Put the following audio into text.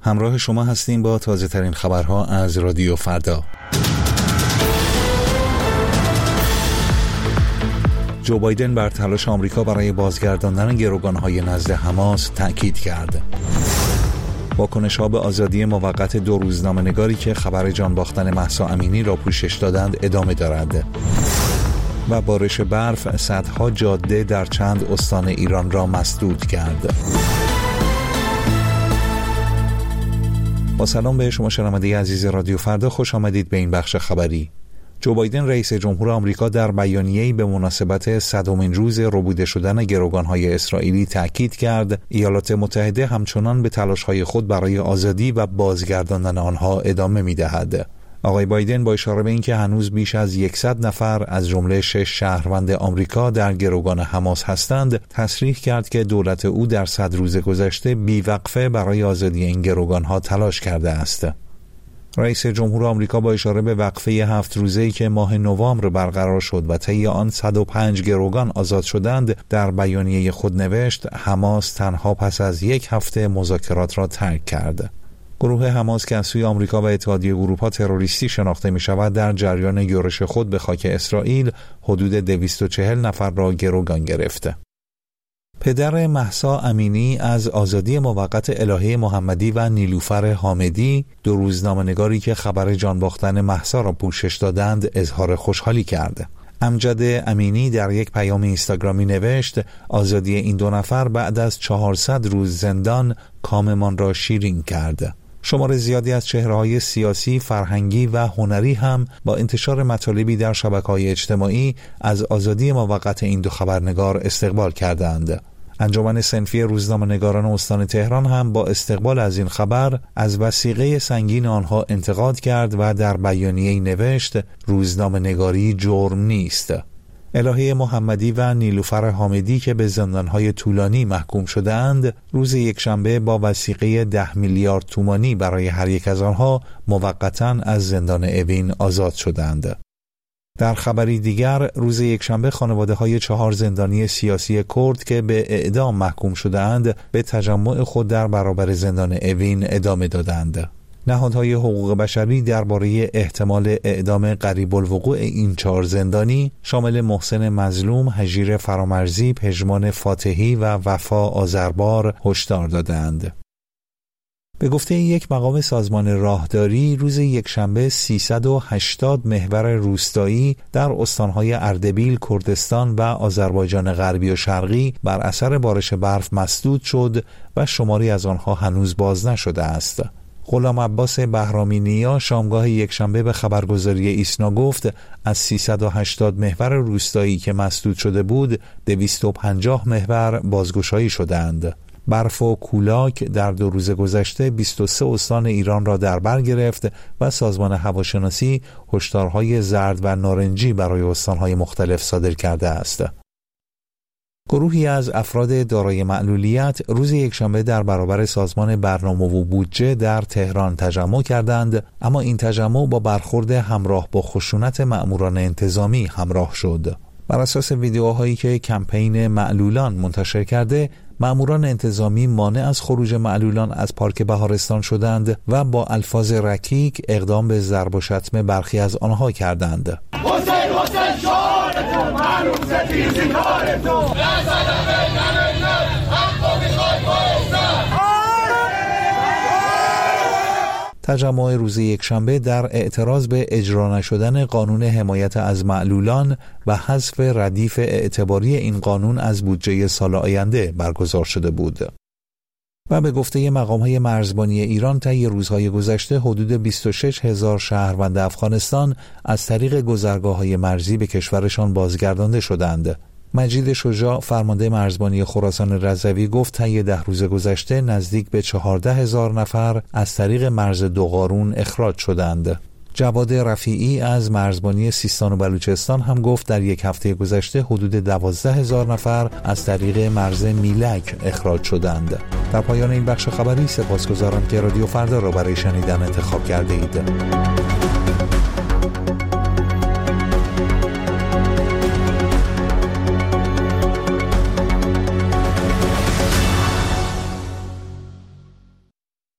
همراه شما هستیم با تازه ترین خبرها از رادیو فردا. جو بایدن بر تلاش آمریکا برای بازگرداندن گروگان‌های نزد حماس تأکید کرد. واکنش‌ها به آزادی موقت 2 روزنامه‌نگاری که خبر جان باختن مهسا امینی را پوشش دادند ادامه دارد. و بارش برف صدها جاده در چند استان ایران را مسدود کرد. با سلام به شما شنونده عزیز رادیو فردا، خوش آمدید به این بخش خبری. جو بایدن رئیس جمهور آمریکا در بیانیه‌ای به مناسبت 100مین روز ربوده شدن گروگان‌های اسرائیلی تأکید کرد ایالات متحده همچنان به تلاش‌های خود برای آزادی و بازگرداندن آنها ادامه می‌دهد. آقای بایدن با اشاره به اینکه هنوز بیش از 100 نفر از جمله 6 شهروند آمریکا در گروگان حماس هستند، تصریح کرد که دولت او در 100 روز گذشته بیوقفه برای آزادی این گروگان‌ها تلاش کرده است. رئیس جمهور آمریکا با اشاره به وقفه 7 روزه‌ای که ماه نوامبر برقرار شد و طی آن 105 گروگان آزاد شدند، در بیانیه خود نوشت حماس تنها پس از 1 هفته مذاکرات را ترک کرد. گروه حماس که از سوی آمریکا و اتحادیه اروپا تروریستی شناخته می شود، در جریان یورش خود به خاک اسرائیل حدود 240 نفر را گروگان گرفته. پدر مهسا امینی از آزادی موقت الهه محمدی و نیلوفر حامدی، 2 روزنامه‌نگاری که خبر جان باختن مهسا را پوشش دادند، اظهار خوشحالی کرد. امجد امینی در یک پیام اینستاگرامی نوشت آزادی این 2 نفر بعد از 400 روز زندان کاممان را شیرین کرد. شمار زیادی از چهره‌های سیاسی، فرهنگی و هنری هم با انتشار مطالبی در شبکه‌های اجتماعی از آزادی موقت این 2 خبرنگار استقبال کردند. انجمن صنفی روزنامه‌نگاران استان تهران هم با استقبال از این خبر از وثیقه سنگین آنها انتقاد کرد و در بیانیه‌ای نوشت روزنامه‌نگاری جرم نیست. الهه محمدی و نیلوفر حامدی که به زندانهای طولانی محکوم شده‌اند، روز یکشنبه با وثیقه 10 میلیارد تومانی برای هر یک از آنها موقتاً از زندان اوین آزاد شدند. در خبری دیگر، روز یکشنبه خانواده‌های 4 زندانی سیاسی کرد که به اعدام محکوم شده‌اند به تجمع خود در برابر زندان اوین ادامه دادند. نهادهای حقوق بشری درباره احتمال اعدام قریب الوقوع این 4 زندانی شامل محسن مظلوم، هژیر فرامرزی، پژمان فاتحی و وفا آذربار هشدار دادند. به گفته یک مقام سازمان راهداری، روز یکشنبه 380 محور روستایی در استانهای اردبیل، کردستان و آذربایجان غربی و شرقی بر اثر بارش برف مسدود شد و شماری از آنها هنوز باز نشده است. غلام عباس بهرامی نیا شامگاه یکشنبه به خبرگزاری ایسنا گفت از 380 محور روستایی که مسدود شده بود 250 محور بازگشایی شدند. برف و کولاک در 2 روز گذشته 23 استان ایران را در بر گرفت و سازمان هواشناسی هشدارهای زرد و نارنجی برای استانهای مختلف صادر کرده است. گروهی از افراد دارای معلولیت روز یکشنبه در برابر سازمان برنامه و بودجه در تهران تجمع کردند، اما این تجمع با برخورد همراه با خشونت مأموران انتظامی همراه شد. بر اساس ویدیوهایی که کمپین معلولان منتشر کرده، مأموران انتظامی مانع از خروج معلولان از پارک بهارستان شدند و با الفاظ رکیک اقدام به ضرب و شتم برخی از آنها کردند. حسین شعارتون معلوم ستیزی کارتون تجمع روز یکشنبه در اعتراض به اجرا نشدن قانون حمایت از معلولان و حذف ردیف اعتباری این قانون از بودجه سال آینده برگزار شده بود. و به گفته مقام‌های مرزبانی ایران طی روزهای گذشته حدود 26,000 شهروند افغانستان از طریق گذرگاه‌های مرزی به کشورشان بازگردانده شدند. مجید شجاع فرمانده مرزبانی خراسان رضوی گفت طی 10 روز گذشته نزدیک به 14,000 نفر از طریق مرز دوقارون اخراج شدند. جواد رفیعی از مرزبانی سیستان و بلوچستان هم گفت در 1 هفته گذشته حدود 12,000 نفر از طریق مرز میلک اخراج شدند. در پایان این بخش خبری سپاسگزارم که رادیو فردا را برای شنیدن انتخاب کرده اید.